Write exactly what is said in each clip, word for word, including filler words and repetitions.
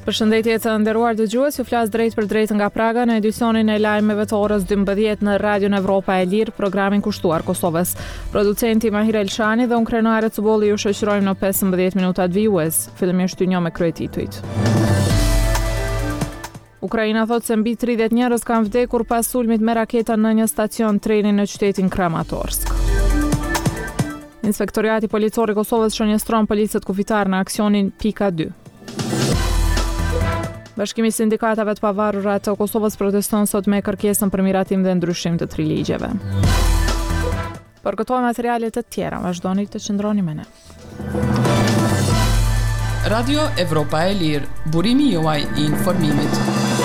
Përshëndetje të nderuar dëgjues, ju flas drejt për drejt nga Praga në edicionin e lajmeve të orës dymbëdhjetë në Radion Evropa e Lirë, programin kushtuar Kosovës. Producenti Mahir Elshani dhe unë Krenare Cubolli ju shoqërojmë në pesëmbëdhjetë minutat vijues. Fillimisht ju njoh me kryetitujt. Ukraina thot se mbi tridhjetë njerëz kanë vdekur pas sulmit me raketa në një stacion treni në qytetin Kramatorsk. Inspektoriati policor i Kosovës shënjestron policët kufitar në aksionin Pika dy. Bashkimi i sindikatave të pavarura të Kosovës proteston sot me kërkesën për miratim dhe ndryshim të tri ligjeve. Për këto materiale të tjera, vazhdoni të qëndroni me ne. Radio Evropa e Lirë, burimi juaj i informimit.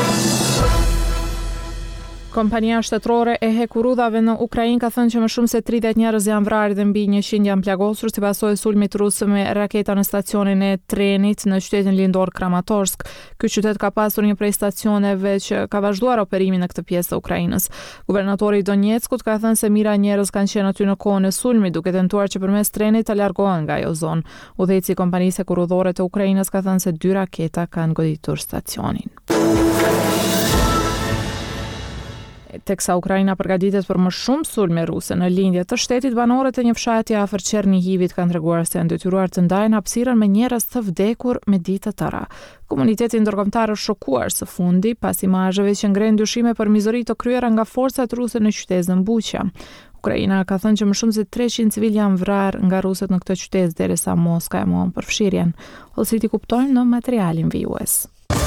Kompania shtetërore e hekurudhave në Ukrainë ka thënë që më shumë se tridhjetë njerëz janë vrarë dhe mbi njëqind janë plagosur si pasojë e sulmit rus me raketa në stacionin e trenit në qytetin lindor Kramatorsk. Ky qytet ka pasur një prej stacioneve që ka vazhduar operimin në këtë pjesë të Ukrainës. Guvernatori i Donjeckut ka thënë se mira njerëz kanë qenë aty në kohën e sulmit, duke tentuar që përmes trenit të largohen nga ajo zonë. Udhëheci i kompanisë hekurudhore të Ukrainës ka thënë se dy raketa kanë goditur stacionin. Teksa Ukraina përgatitet për më shumë sulme ruse në lindje të shtetit, banorët e një fshati afër Çernihivit kanë treguar se janë detyruar të ndajnë hapësirën me njerëz të vdekur me ditë të tëra. Komuniteti ndërkombëtar është shokuar së fundi pas imazheve që ngren dyshime për mizori të kryera nga forcat ruse në qytetin Buqa. Ukraina ka thënë që më shumë se treqind civil janë vrarë nga rusët në këtë qytet derisa Moska e mohon përfshirjen. Hollësit i kuptojnë në materialin vijues.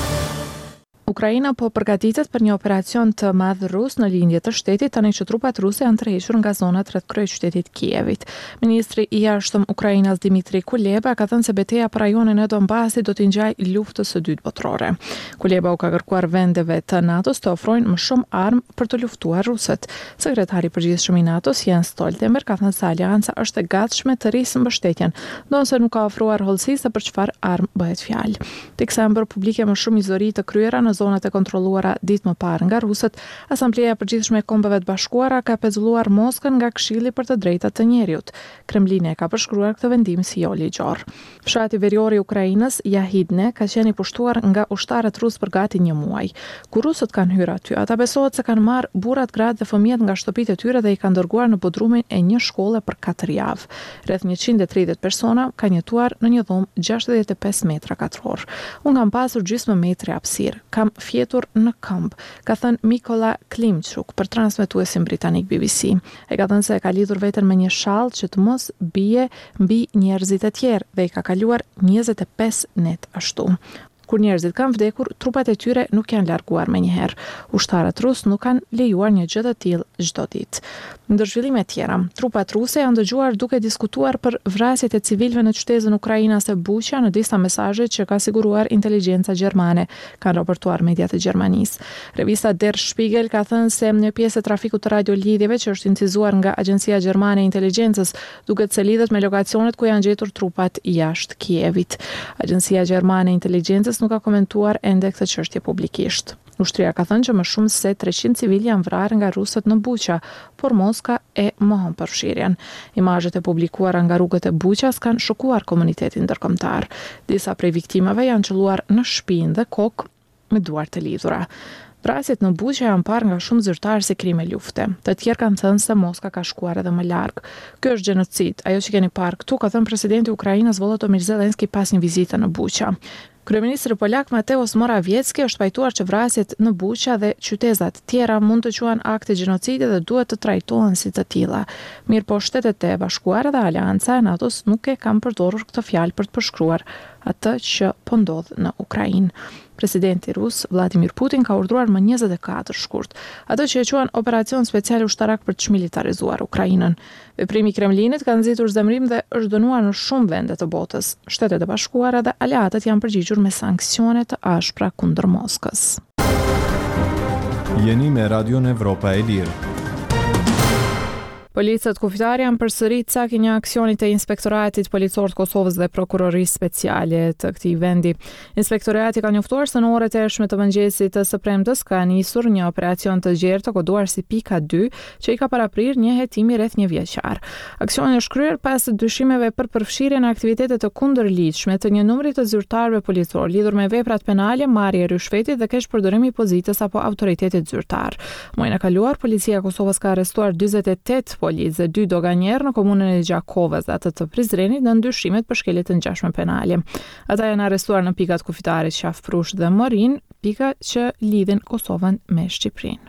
Ukraina po përgatitet për një operacion të madh rus në lindje të shtetit, tani që trupat ruse janë tërhequr nga zonat rreth kryeqytetit Kievit. Ministri i jashtëm Ukrainas Dmitri Kuleba ka thënë se betejë për rajonin e Donbasit do t'i ngjajë luftës së dytë botërore. Kuleba u ka kërkuar vendeve të NATO-s të ofrojnë më shumë armë për të luftuar rusët. Sekretari i përgjithshëm i NATO-s Jens Stoltenberg ka thënë se alianca është e gatshme të rrisë mbështetjen, ndonse nuk ka ofruar hollësi se për çfarë armë bëhet fjalë. Teksa janë bërë publike më shumë mizori të kryera në zonat e kontrolluara ditë më parë nga rusët, Asambleja e Përgjithshme e Kombeve të Bashkuara ka pezulluar Moskën nga Këshilli për të drejtat të njerëzit. Kremlini e ka përshkruar këtë vendim si jo ligjor. Fshati verior i Ukrainës, Yahidne, ka qenë i pushtuar nga ushtarët rusë për gati një muaj. Kur rusët kanë hyrë aty, ata besohet se kanë marrë burrat, gratë dhe fëmijët nga shtëpitë e tyre dhe i kanë dërguar në bodrumin e një shkolle për katër javë. Rreth njëqind e tridhjetë persona kanë jetuar në një dhomë gjashtëdhjetë e pesë metra katror. Unë kam pasur gjysmë metri hapësirë. Kam fjetur në këmbë, ka thënë Mikola Klimchuk për transmetuesin britanik B B C. E ka thënë se e ka lidhur veten me një shall që të mos bie mbi njerëzit e tjerë dhe i ka kaluar njëzet e pesë net ashtu. Kur njerëzit kanë vdekur, trupat e tyre nuk janë larguar menjëherë. Ushtarët rus nuk kanë lejuar një gjë të tillë çdo ditë. Ndër zhvillime tjera, trupat ruse janë dëgjuar duke diskutuar për vrasjet e civilëve në qytetin ukrainase Buqa në disa mesazhe që ka siguruar inteligjenca gjermane, kanë raportuar mediat e Gjermanisë. Revista Der Spiegel ka thënë se një pjesë e trafikut të radiolidhjeve që është incizuar nga Agjencia Gjermane e Inteligjencës duket se lidhet me lokacionet ku janë gjetur trupat jashtë Kievit. Agjencia Gjermane e Inteligjencës nuk ka komentuar ende këtë çështje publikisht. Ushtria ka thënë që më shumë se treqind civil janë vrarë nga rusët në Buqa, por Moska e mohon përfshirjen. Imazhet e publikuara nga rrugët e Buqas kanë shokuar komunitetin ndërkombëtar. Disa prej viktimave janë qelluar në shpinë dhe kokë me duar të lidhura. Vrasjet në Buqa janë parë nga shumë zyrtarë si krime lufte. Të tjerë kanë thënë se Moska ka shkuar edhe më larg. Ky është gjenocid, ajo që keni parë këtu, ka thënë presidenti i Ukrainës Volodymyr Zelensky pas një vizite në Buqa. Kryeministri polak Mateusz Morawiecki është pajtuar që vrasjet në Buqa dhe qyteza të tjera mund të quhen akte gjenocidi dhe duhet të trajtohen si të tilla. Mirë po Shtetet e Bashkuara dhe Alianca e NATO-s nuk e kanë përdorur këtë fjalë për të përshkruar atë që po ndodh në Ukrainë. Presidenti rus Vladimir Putin ka urdhëruar më njëzet e katër shkurt atë që e quhen operacion special ushtarak për të çmilitarizuar Ukrainën. Veprimi i Kremlinit ka nxitur zemrim dhe është dënuar në shumë vende të botës. Shtetet e Bashkuara dhe aleatët janë përgjigjur me sanksione të ashpra kundër Moskës. Jeni me Radion Evropa e Lirë. Policët kufitare janë përsërit cak një aksionit të Inspektoratit Policor të Kosovës dhe Prokurorisë Speciale të këtij vendi. Inspektorati ka njoftuar se në orët e hershme të mëngjesit të së premtes ka nisur një operacion të gjerë të koduar si pika dy, që i ka paraprir një hetimi rreth një vjeçar. Aksioni është kryer pas dyshimeve për përfshirjen e aktivitete të kundërligjshme të një numri të zyrtarëve policor lidhur me veprat penale, marrje rishfetit dhe keq përdorimi i pozitës apo autoritetit zyrtar. Muajin e kaluar, policia e Kosovës ka arrestuar dyzet e tetë policë dhe dy doganjerë në komunën e Gjakovës dhe atë të Prizrenit në ndyshimet për shkelje të ngjashme penale. Ata janë arrestuar në pikat kufitare Qafprush dhe Morin, pika që lidhin Kosovën me Shqipërinë.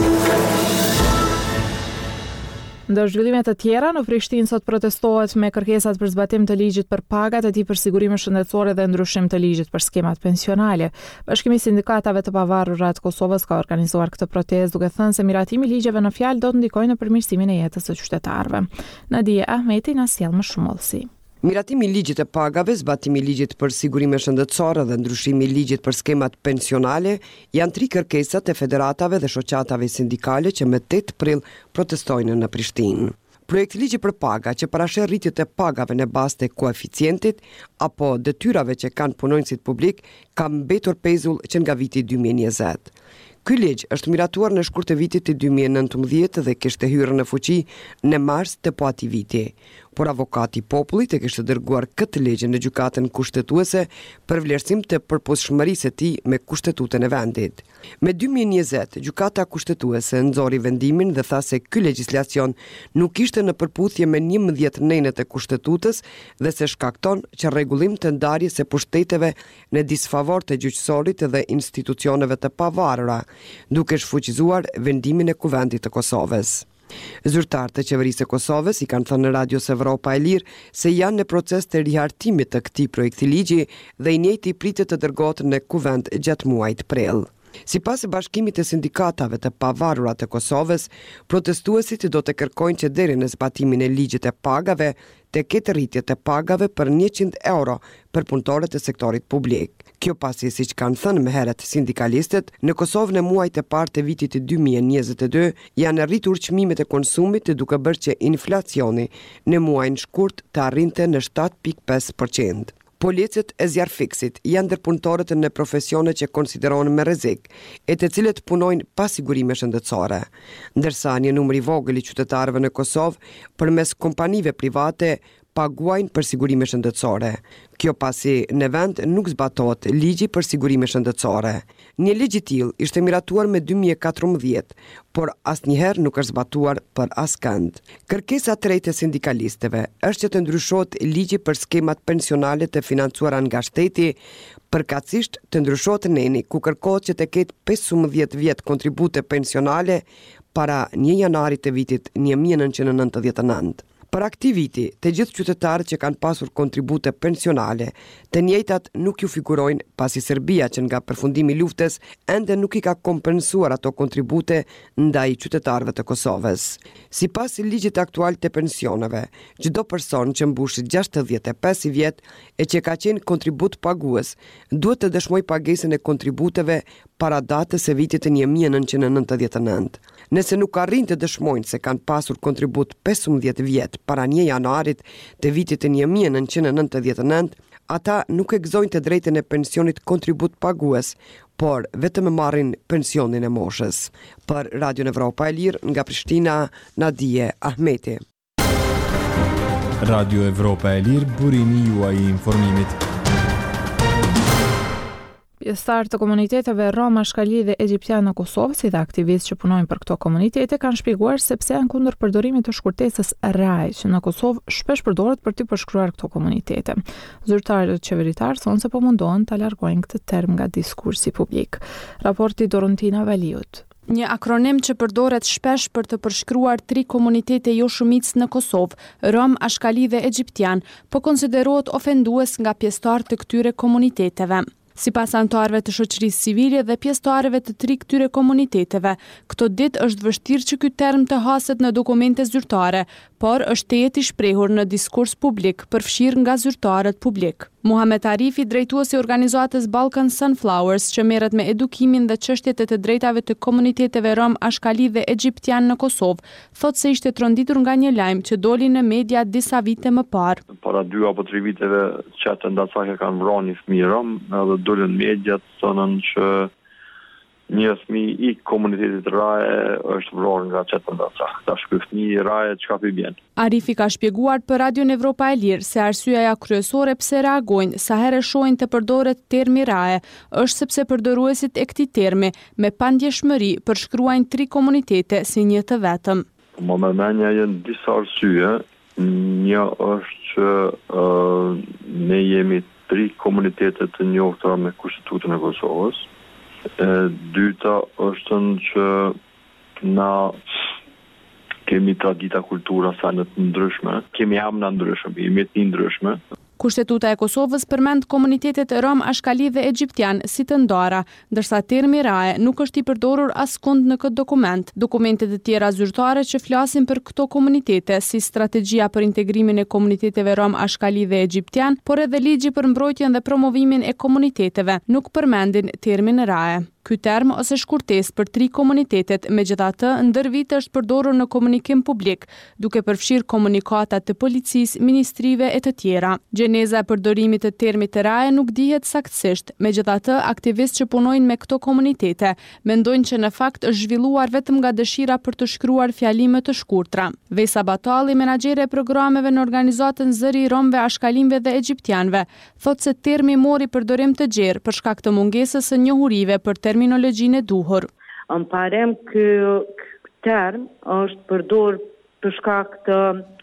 Ndër zhvillime të tjera, në Prishtinë sot protestohet me kërkesat për zbatim të ligjit për pagat e tij për sigurime shëndetësore dhe ndryshim të ligjit për skemat pensionale. Bashkimi i sindikatave të pavarura të Kosovës ka organizuar këtë protestë duke thënë se miratimi i ligjeve në fjalë do të ndikojë në përmirësimin e jetës së qytetarëve. Nadia Ahmeti na sjell më shumë hollësi. Miratimi i ligjit të pagave, zbatimi i ligjit për sigurime shëndetësore dhe ndryshimi i ligjit për skemat pensionale janë tri kërkesat e federatave dhe shoqatave sindikale që me tetë prill protestojnë në Prishtinë. Projekti ligji për paga që parasheh rritjet e pagave në bazë të koeficientit apo detyrave që kanë punonjësit publik ka mbetur pezull që nga viti dy mijë e njëzet. Ky ligj është miratuar në shkurt të vitit të dy mijë e nëntëmbëdhjetë dhe kishte hyrë në fuqi në mars të po atij viti. Por avokati i popullit e kishte dërguar këtë ligj në gjykatën kushtetuese për vlerësim të përputhshmërisë së tij me kushtetutën e vendit. Me dy mijë e njëzet, gjykata kushtetuese nxori vendimin dhe tha se ky legjislacion nuk ishte në përputhje me njëmbëdhjetë nënët e kushtetutës dhe se shkakton që rregullim të ndarjes së pushteteve në disfavor të gjyqësorit dhe institucioneve të pavarura, duke shfuqizuar vendimin e Kuvendit të Kosovës. Zyrtarët të qeverisë së Kosovës i kanë thënë në Radios Evropa e Lirë se janë në proces të rihartimit të këtij projekti ligji dhe i njëjti pritet të dërgohet në Kuvend gjatë muajit prill. Sipas bashkimit të sindikatave të pavarura të Kosovës, protestuesit do të kërkojnë që deri në zbatimin e ligjit të pagave të ketë rritje të pagave për njëqind euro për punëtorët e sektorit publik. Kjo pasi, siç kanë thënë më herët sindikalistët, në Kosovë në muajt e parë të vitit dy mijë e njëzet e dy janë rritur çmimet e konsumit duke bërë që inflacioni në muajin shkurt të arrinte në shtatë pikë pesë përqind. Policët e zjarfiksit janë ndër punëtorët në profesione që konsiderohen me rrezik, e të cilët punojnë pa sigurime shëndetësore, ndërsa një numër i vogël i qytetarëve në Kosovë përmes kompanive private paguajnë për sigurime shëndetësore. Kjo pasi në vend nuk zbatohet ligji për sigurime shëndetësore. Një ligj i tillë ishte miratuar me dy mijë e katërmbëdhjetë, por asnjëherë nuk është zbatuar për askënd. Kërkesa e tretë e sindikalistëve është që të ndryshohet ligji për skemat pensionale të financuara nga shteti, përkatësisht të ndryshohet neni ku kërkohet që të ketë pesëmbëdhjetë vjet kontribute pensionale para një janarit të vitit një mijë e nëntëqind e nëntëdhjetë e nëntë. Për këtij viti, të gjithë qytetarët që kanë pasur kontribute pensionale, të njëjtat nuk ju figurojnë pasi Serbia që nga përfundimi i luftës ende nuk i ka kompensuar ato kontribute ndaj qytetarëve të Kosovës. Sipas ligjit aktual të pensioneve, çdo person që mbush gjashtëdhjetë e pesë vjet e që ka qenë kontribut pagues, duhet të dëshmojë pagesën e kontributeve para datës së vitit të një mijë e nëntëqind e nëntëdhjetë e nëntë. Nëse nuk arrin të dëshmojnë se kanë pasur kontribut pesëmbëdhjetë vjet para një janarit të vitit të një mijë e nëntëqind e nëntëdhjetë e nëntë, ata nuk e gëzojnë të drejtën e pensionit kontribut pagues, por vetëm marrin pensionin e moshës. Për Radion Evropa e Lirë, nga Prishtina, Nadia Ahmeti. Radio Evropa e Lirë, burimi juaj i informimit. Pjesëtar të komuniteteve rom, ashkali dhe egjiptian në Kosovë, si dhe aktivistë që punojnë për këto komunitete, kanë shpjeguar se pse janë kundër përdorimit të shkurtesës R A I, që në Kosovë shpesh përdoret për të përshkruar këto komunitete. Zyrtarët qeveritar thonë se po mundohen ta largojnë këtë term nga diskursi publik. Raporti Dorontina Valiut. Një akronim që përdoret shpesh për të përshkruar tri komunitete jo shumicë në Kosovë, rom, ashkali dhe egjiptian, po konsiderohet ofendues nga pjesëtarë të këtyre komuniteteve. Sipas anëtarëve të shoqërisë civile dhe pjesëtarëve të tri këtyre komuniteteve, këto ditë është vështirë që ky term të haset në dokumente zyrtare, por është tejet i shprehur në diskurs publik, përfshirë nga zyrtarët publik. Muhamet Arifi, drejtuesi i organizatës Balkan Sunflowers, që merret me edukimin dhe çështjet e të drejtave të komuniteteve rom, ashkali dhe egjiptian në Kosovë, thotë se ishte tronditur nga një lajm që doli në media disa vite më parë. Para dy apo tre viteve çetë ndacake kanë vrarë një fëmijë rom, edhe dolën mediat thonë që një fëmijë i komunitetit Raje është vrarë nga çetë ndacake. Tash ky fëmijë i Raje çka pi bjen? Arifi ka shpjeguar për Radion Evropa e Lirë se arsyeja kryesore pse reagojnë sa herë shohin të përdoret termi Raje është sepse përdoruesit e këtij termi me pandjeshmëri përshkruajnë tri komunitete si një të vetëm. Më mërmenja janë disa arsye. Një është që uh, ne jemi tri komunitete të njohura me Kushtetutën e Kosovës. E dyta është që na kemi tradita kultura sa në të ndryshme, kemi amna ndryshme, jemi të ndryshme. Kushtetuta e Kosovës përmend komunitetet rom, ashkali dhe egjiptian si të ndara, ndërsa termi Raje nuk është i përdorur askund në këtë dokument. Dokumentet e tjera zyrtare që flasin për këto komunitete, si strategjia për integrimin e komuniteteve rom, ashkali dhe egjiptian, por edhe ligji për mbrojtjen dhe promovimin e komuniteteve, nuk përmendin termin Raje. Ky term ose shkurtesë për tri komunitetet, megjithatë, ndër vite është përdorur në komunikim publik, duke përfshirë komunikata të policisë, ministrive e të tjera. Gjeneza e përdorimit të termit të Raje nuk dihet saktësisht, megjithatë, aktivistë që punojnë me këto komunitete mendojnë që në fakt është zhvilluar vetëm nga dëshira për të shkruar fjalime të shkurtra. Vesa Batalli, menaxhere e programeve në organizatën Zëri i Romëve, Ashkalimve dhe Egjiptianëve, thotë se termi mori përdorim të gjerë për shkak të mungesës së njohurive për terminologjinë e duhur. Më parem ky term është përdor për shkak të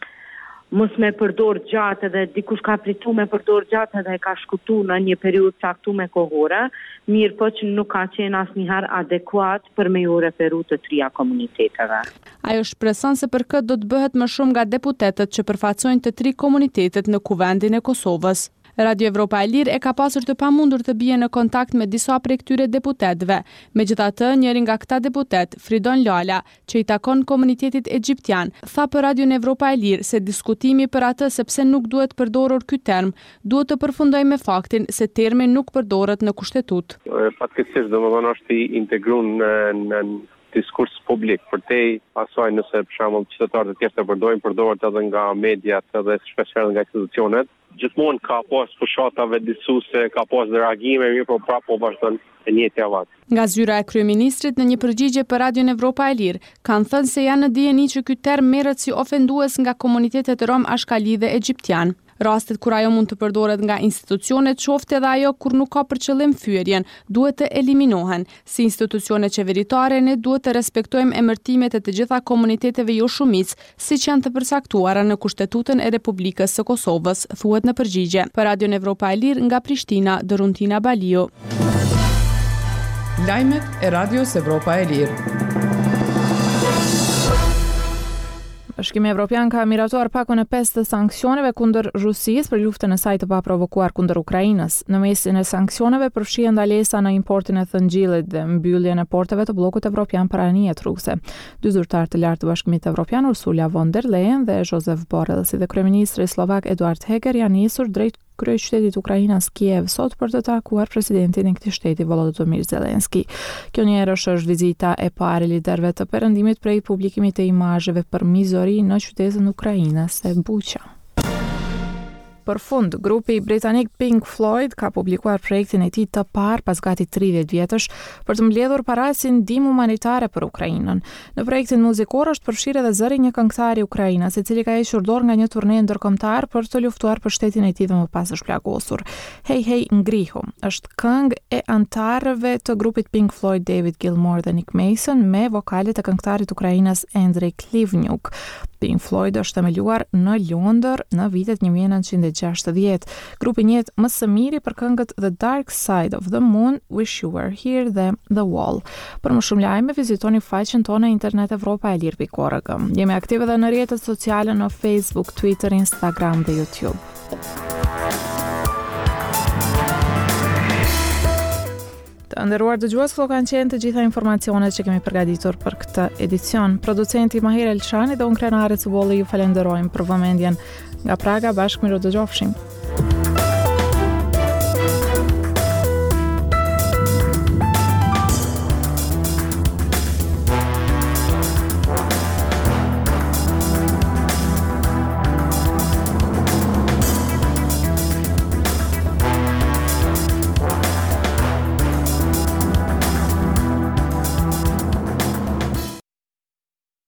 mos me përdor gjatë dhe dikush ka pritu me përdor gjatë dhe ka shkutu në një periudhë caktuar kohore, mirë po që nuk ka qenë asnjëherë adekuat për me ju referu të trija komuniteteve. Ajo shpreson se për këtë do të bëhet më shumë nga deputetët që përfaqësojnë të tri komunitetet në Kuvendin e Kosovës. Radio Evropa e Lirë e ka pasur të pamundur të bie në kontakt me disa prej këtyre deputetëve. Megjithatë, njëri nga këta deputet, Fridon Lala, që i takon komunitetit egjiptian, tha për Radio Evropa e Lirë se diskutimi për atë sepse nuk duhet përdorur ky term, duhet të përfundojë me faktin se termi nuk përdoret në kushtetutë. Fatkeqësisht, domethënë është i integruar në, në diskurs publik. Për te asaj nëse për shembull qytetarët e tjerë të përdojnë, përdoret edhe nga mediat edhe shpesh nga institucionet. Gjithmonë ka pas fushatave disuese, ka pas reagime, mirë po prapë po vazhdon e njëjtja vat. Nga zyra e kryeministrit në një përgjigje për Radion Evropa e Lirë, kanë thënë se janë në dijeni që ky term merret si ofendues nga komunitetet rom, ashkali dhe egjiptian. Rastet kur ajo mund të përdoret nga institucionet, qoftë edhe ajo kur nuk ka për qëllim fyerjen, duhet të eliminohen. Si institucione qeveritare, ne duhet të respektojmë emërtimet e të gjitha komuniteteve jo shumicë, siç janë të përcaktuara në Kushtetutën e Republikës së Kosovës, thuhet në përgjigje. Për Radion Evropa e Lirë nga Prishtina, Doruntina Balio. Lajmet e Radios Evropa e Lirë. Bashkimi Evropian ka miratuar pakon e pesë të sanksioneve kundër Rusisë për luftën e saj të paprovokuar kundër Ukrainës. Në mesin e sanksioneve përfshihen ndalesa në importin e thëngjillit dhe mbylljen e porteve të bllokut evropian për anijet ruse. Dy zyrtarë të lartë të Bashkimit Evropian, Ursula von der Leyen dhe Josef Borrell, si dhe kryeministri slovak Eduard Heger, janë nisur drejt kryeqytetit Ukrainës Kiev sot për të takuar presidentin e këtij shteti Volodymyr Zelensky. Kjo njëherësh është vizita e parë e liderëve të perëndimit prej publikimit të imazheve për mizori në qytetin Ukrainës së Buqa. Për fund, grupi britanik Pink Floyd ka publikuar projektin e tij të parë pas gati tridhjetë vjetësh për të mbledhur para si ndihmë humanitare për Ukrainën. Në projektin muzikor është përfshirë edhe zëri një këngëtar i Ukrainës, i cili ka hequr dorë nga një turne ndërkombëtar për të luftuar për shtetin e tij dhe më pas është plagosur. Hey Hey Ngrihu është këngë e antarëve të grupit Pink Floyd, David Gilmour dhe Nick Mason, me vokalet e këngëtarit ukrainas Andrei Klivniuk. Pink Floyd është themeluar në Londër në vitet një mijë e nëntëqind e gjashtëdhjetë. Grupi njihet më së miri për këngët The Dark Side of the Moon, Wish You Were Here dhe The Wall. Për më shumë lajme, vizitoni faqen tonë internet evropa e lirë pikë org. Jemi aktive edhe në rrjetet sociale në Facebook, Twitter, Instagram dhe YouTube. Të nderuar dëgjues, këto kanë qenë të gjitha informacionet që kemi përgatitur për këtë edicion. Producenti Mahir Elshani dhe unë Krenare Cubolli ju falenderojmë për vëmendjen. Nga Praga, bashkë miru dëgjofshim.